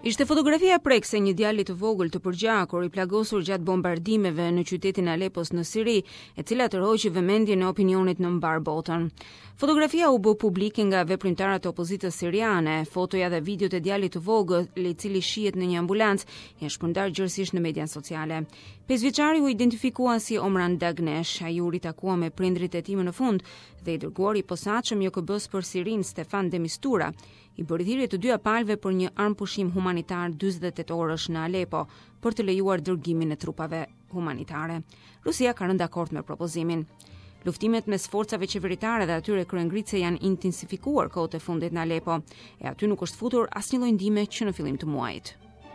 Ishte fotografia prekse një djali të vogël të përgjakur i plagosur gjatë bombardimeve në qytetin Alepos në Siri, e cila tërhoqi vëmendjen e opinionit në mbar botën. Fotografia u bë publike nga veprimtarët e opozitës siriane. Fotoja dhe videot e djalit të vogël, i cili shihet në një ambulancë, janë shpërndar gjërësisht në median sociale. 5-vjeçari u identifikua si Omran Dagnesh. Ai u ritakua me prindrit e tij në fund dhe i dërguari i posaçëm JKB-s për Sirin Stefan de Mistura, i bëri thirrje të dyja palëve për një armpushim humanitar 48 orësh në Alepo për të lejuar dërgimin e trupave humanitare. Rusia ka rënë dakord me propozimin. Luftimet mes forcave qeveritare dhe atyre kryengritëse janë intensifikuar kohët e fundit në Alepo, e aty nuk është futur asnjë lloj ndihme që në fillim të muajit.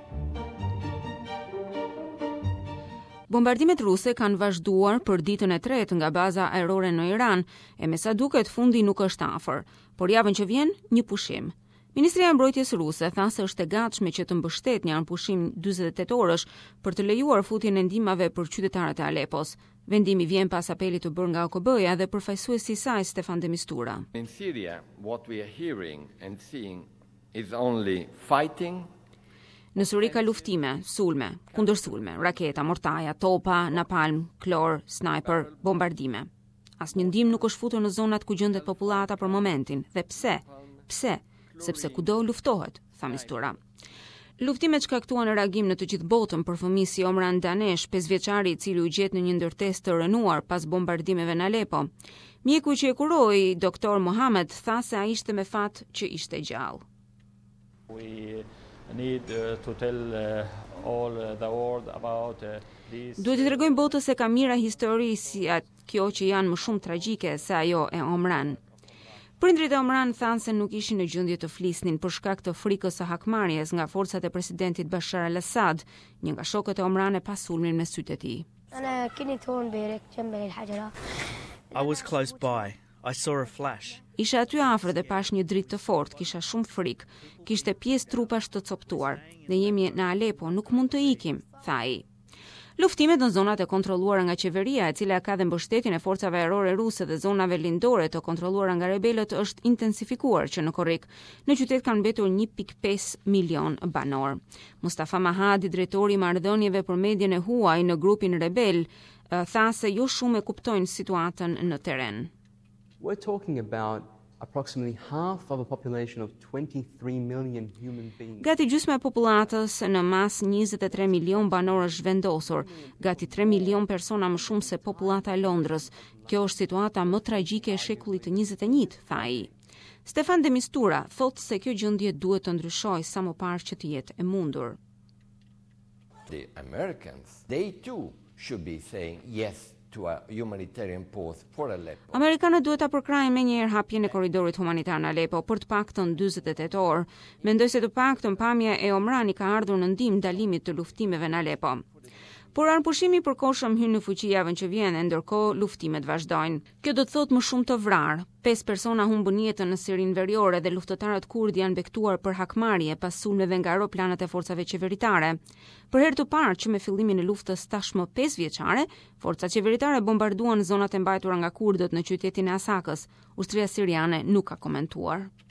Bombardimet ruse kanë vazhduar për ditën e tretë nga baza ajrore në Iran, e me sa duket fundi nuk është afër, por javën që vjen një pushim. Ministria e Mbrojtjes ruse tha se është e gatshme që të mbështet një armpushim 48 orësh për të lejuar futjen e ndihmave për qytetarët e Alepos. Vendimi vjen pas apelit të bërë nga OKB-ja dhe përfaqësuesi i saj Stefan de Mistura. In Syria, what we are hearing and seeing is only fighting. Në Suri ka luftime, sulme, kundërsulme, raketa, mortaja, topa, napalm, klor, sniper, bombardime. Asnjë ndihmë nuk është futur në zonat ku gjendet popullata për momentin. Dhe pse? Pse? Sepse kudo luftohet, tha Mistura. Luftimet shkaktuan reagim në të gjithë botën për fëmijë si Omran Dagnesh, 5-vjeçari i cili u gjet në një ndërtesë të rënuar pas bombardimeve në Alepo. Mjeku që e kuroi, doktor Mohammed, tha se ai ishte me fat që ishte gjallë. Duhet i tregojmë botës se ka mira histori si kjo që janë më shumë tragjike se ajo e Omran. Prindrit e Omran thanë se nuk ishin në gjendje të flisnin për shkak të frikës së hakmarrjes nga forcat e presidentit Bashar al-Assad, një nga shokët e Omran e pas sulmin me sytë e tij. I was close by. I saw a flash. Isha aty afër dhe pash një dritë të fortë, kisha shumë frikë. Kishte pjesë trupash të coptuar. Ne jemi në Alepo, nuk mund të ikim, tha ai. Luftimet në zonat e kontrolluara nga qeveria, e cila ka dhe mbështetjen e forcave ajrore ruse dhe zonave lindore të kontrolluara nga rebelët, është intensifikuar që në korrik. Në qytet kanë mbetur 1.5 milion banor. Mustafa Mahadi, drejtori i marrëdhënieve për median e huaj në grupin rebel, tha se jo shumë e kuptojnë situatën në terren. We're talking about approximately half of a population of 23 million human beings. Gati gjysma e popullatës në mas 23 milion banor është vendosur, gati 3 milion persona më shumë se popullata e Londrës. Kjo është situata më tragjike e shekullit të 21, tha ai. Stefan de Mistura thotë se kjo gjendje duhet të ndryshojë sa më parë që të jetë e mundur. The Americans, they too should be saying yes to a humanitarian pause for Aleppo. Amerikanët duhet ta përkrajnë menjëherë hapjen e korridorit humanitar në Aleppo për të paktën 48 orë. Mendoj se të paktën pamja e Omrani ka ardhur në ndihmë ndalimit të luftimeve në Aleppo. Por armpushimi i përkohshëm hyn në fuqi javën që vjen, ndërkohë luftimet vazhdojnë. Kjo do të thotë më shumë të vrarë. 5 persona humbën jetën në Sirin Veriore dhe luftëtarët kurd janë bektuar për hakmarrje pas sulmeve nga aeroplanët e forcave qeveritare. Për herë të parë që me fillimin e luftës tashmë 5 vjeçare, forcat qeveritare bombarduan zonat e mbajtura nga kurdët në qytetin e Asakës. Ushtria siriane nuk ka komentuar.